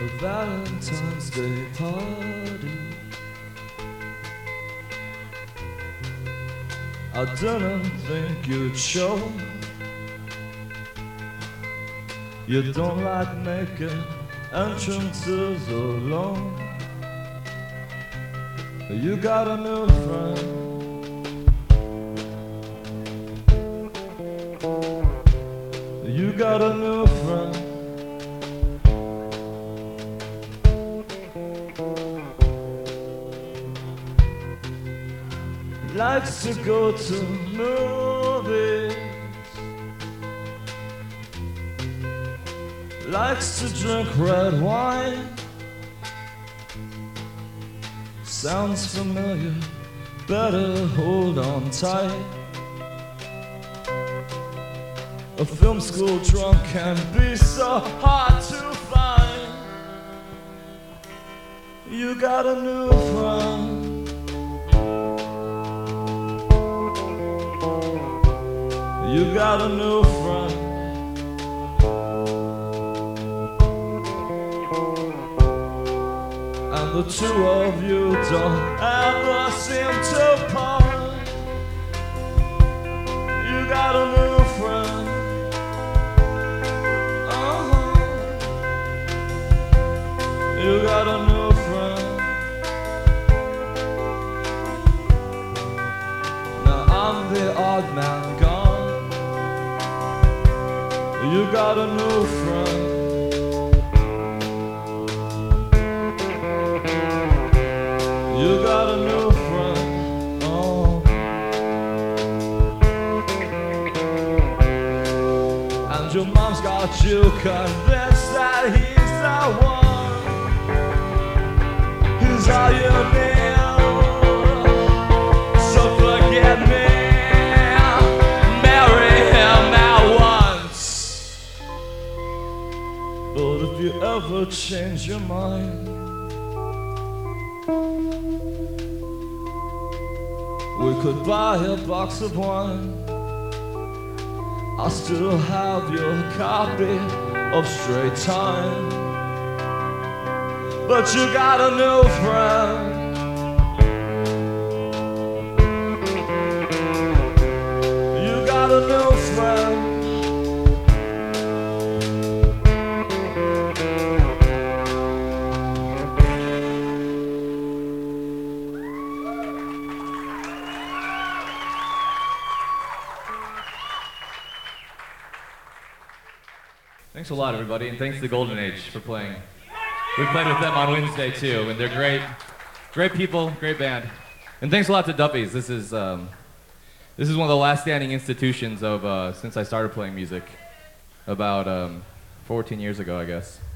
a Valentine's Day party. I didn't think you'd show. You don't like making entrances alone. You got a new friend. You got a new friend. Likes to go to movies, likes to drink red wine. Sounds familiar, better hold on tight. A film school drunk can be so hard to find. You got a new friend. You got a new friend. And the two of you don't ever seem to part. You got a new friend. You got a new friend. Now I'm the odd man gone. You got a new friend. You got a new friend. Oh. And your mom's got you convinced that he's the one. He's all you need. So forget me. Marry him at once. But if you ever change your mind, we could buy a box of wine. I still have your copy of Straight Time. But you got a new friend. You got a new friend. Thanks a lot, everybody, and thanks to the Golden Age for playing. We played with them on Wednesday, too, and they're great people, great band. And thanks a lot to Duffy's. This is one of the last standing institutions of since I started playing music about 14 years ago, I guess.